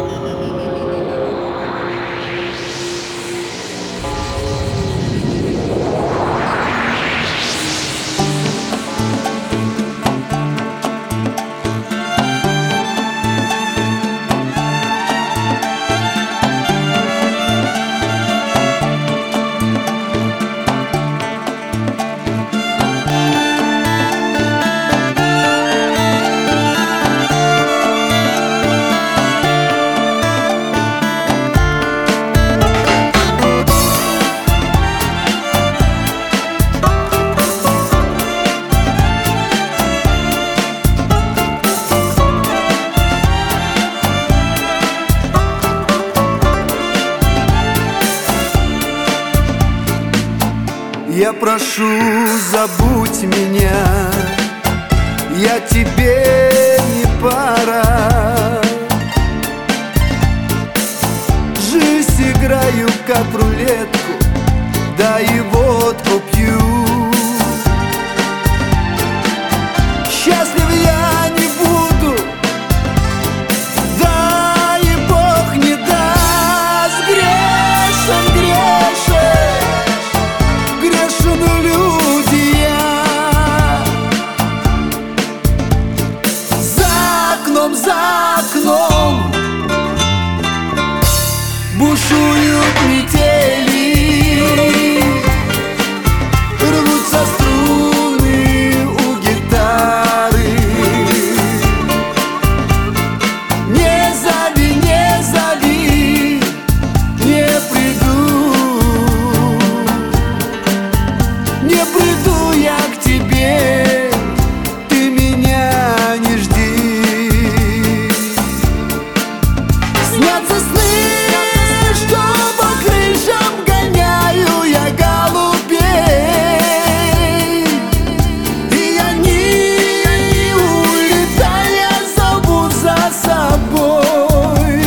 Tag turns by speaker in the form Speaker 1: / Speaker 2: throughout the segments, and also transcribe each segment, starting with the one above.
Speaker 1: Я прошу, забудь меня, я тебе не пара. Жизнь играю как в рулетку, да и водку пью. Счастлив я не буду, да и Бог не даст. Грешен, грешен, грешен люди я. За окном бушуют метели, рвутся струны у гитары. Не зови, не зови, не приду, не приду я к тебе, ты меня не жди. Снятся сны, что по крышам гоняю я голубей, и они, улетая, зовут за собой.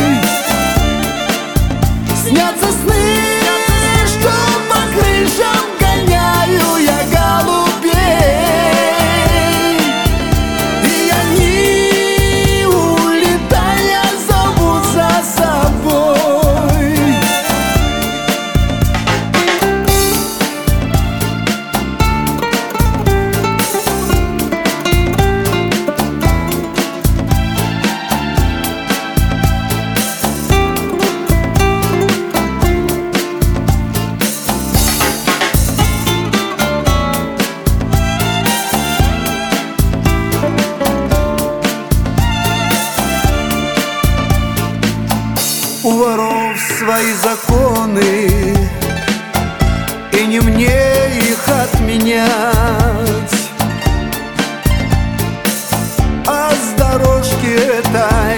Speaker 1: Снятся сны, что по крышам гоняю я голубей, и они, улетая, зовут за собой. У воров свои законы, и не мне их отменять. А с дорожки этой